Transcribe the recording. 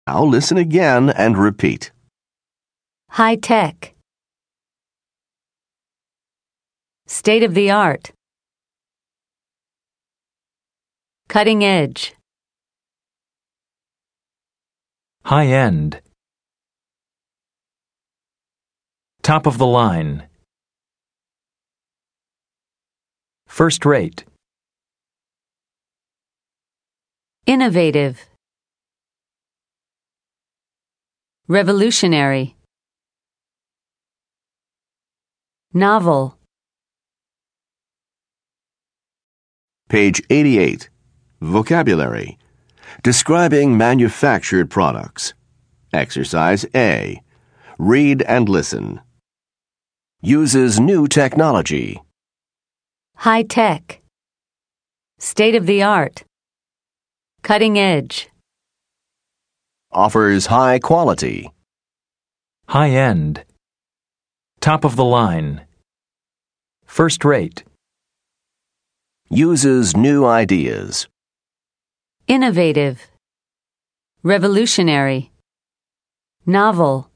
Now listen again and repeat. High tech. State of the art. Cutting edge. High end. Top of the line. First rate. Innovative. Revolutionary. Novel. Page 88. Vocabulary. Describing manufactured products. Exercise A. Read and listen. Uses new technology. High tech. State of the art. Cutting edge. Offers high quality. High end. Top of the line. First rate. Uses new ideas. Innovative. Revolutionary. Novel.